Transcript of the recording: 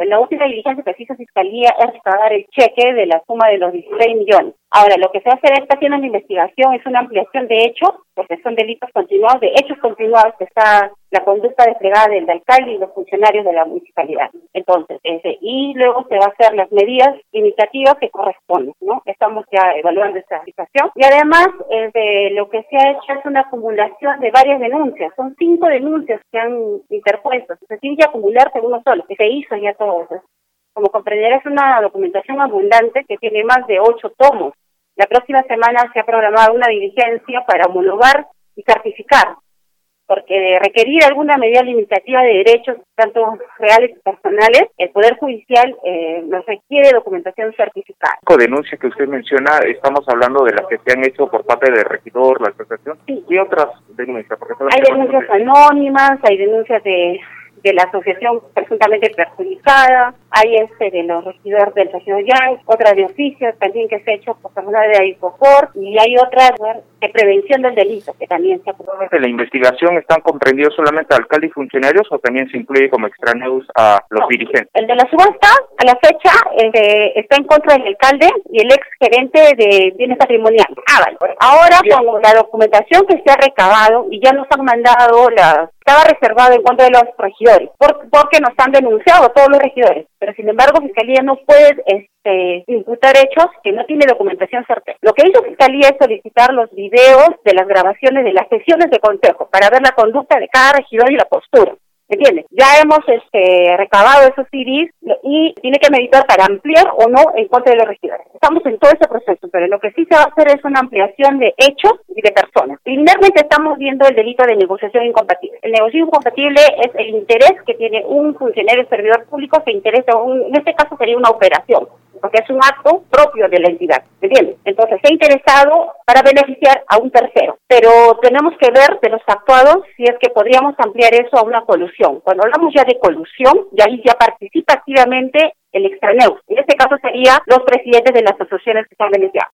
la última diligencia que hizo Fiscalía es recabar el cheque de la suma de los 16 millones. Ahora, lo que se hace está haciendo una investigación, es una ampliación de hechos, porque son delitos continuados, de hechos continuados, que está la conducta desplegada del alcalde y los funcionarios de la municipalidad. Entonces, y luego se va a hacer las medidas limitativas que corresponden, ¿no? Estamos ya evaluando esta situación. Y además, lo que se ha hecho es una acumulación de varias denuncias. Son 5 denuncias que han interpuesto. Se tiene que acumularse uno solo, que se hizo ya todo eso. Como comprenderás, es una documentación abundante que tiene más de 8 tomos. La próxima semana se ha programado una diligencia para homologar y certificar, porque requerir alguna medida limitativa de derechos, tanto reales y personales, el Poder Judicial nos requiere documentación certificada. Con denuncias que usted menciona, estamos hablando de las que se han hecho por parte del regidor, la asociación, sí. ¿Y otras denuncias? Hay denuncias anónimas, hay denuncias de la asociación presuntamente perjudicada, hay de los regidores del regidor Yang, otra de oficios también que se ha hecho por personal de Aipocor, y hay otra de prevención del delito que también se ha aprobado. ¿En la investigación están comprendidos solamente alcalde y funcionarios o también se incluye como extraneos a los dirigentes? El de la subasta, a la fecha, está en contra del alcalde y el ex gerente de bienes patrimoniales. Ahora, con la documentación que se ha recabado y ya nos han mandado estaba reservado en contra de los regidores, porque nos han denunciado todos los regidores, pero sin embargo Fiscalía no puede imputar hechos que no tiene documentación certera. Lo que hizo Fiscalía es solicitar los videos de las grabaciones de las sesiones de consejo para ver la conducta de cada regidor y la postura. ¿Entiendes? Ya hemos recabado esos CDs y tiene que meditar para ampliar o no en contra de los regidores. Estamos en todo ese proceso, pero lo que sí se va a hacer es una ampliación de hechos y de personas. Primeramente estamos viendo el delito de negociación incompatible. El negocio incompatible es el interés que tiene un funcionario servidor público que interesa, en este caso sería una operación, porque es un acto propio de la entidad, ¿entiendes? Entonces, se ha interesado para beneficiar a un tercero, pero tenemos que ver de los actuados si es que podríamos ampliar eso a una colusión. Cuando hablamos ya de colusión, ya ahí ya participa activamente el extraneus. En este caso sería los presidentes de las asociaciones que se han beneficiado.